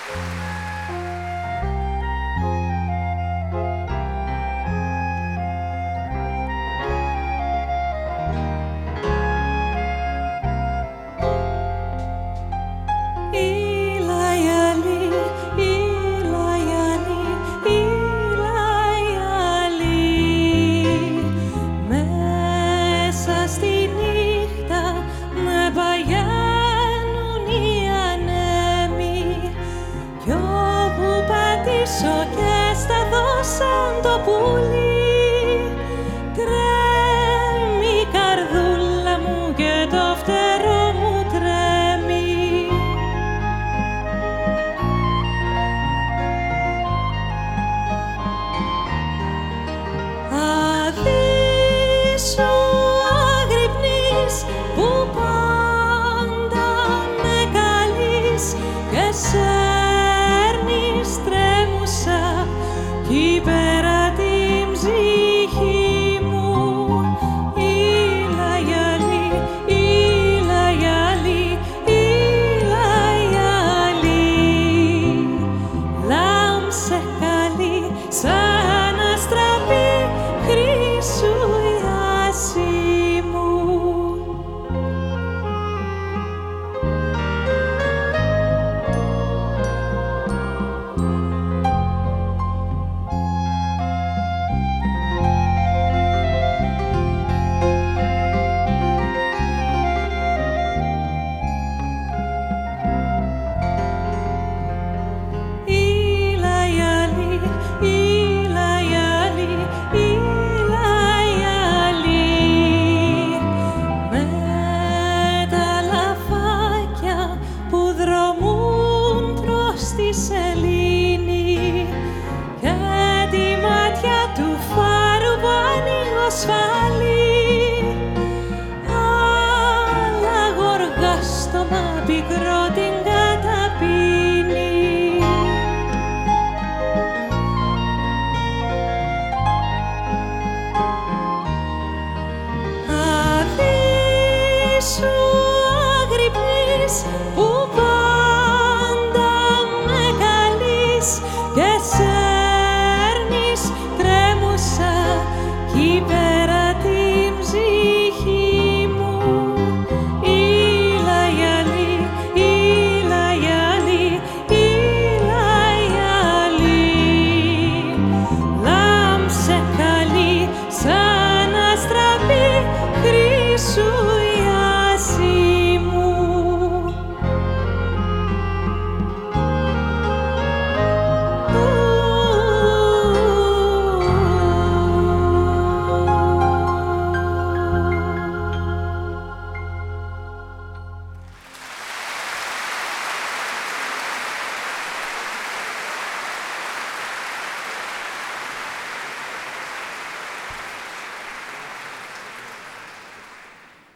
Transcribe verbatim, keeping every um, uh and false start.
Και σταθώ σαν το πουλί, τρέμει η καρδούλα μου και το φτερό μου τρέμει. Αδύσου αγρυπνείς που πάντα με καλείς και σέρνεις τρέμουσα κι πέρα την ψυχή μου. Ήλα γυαλί, ήλα γυαλί, ήλα γυαλί, λάμψε καλή σαν αστραπή χρυσού η άση μου. Δρομούν προς τις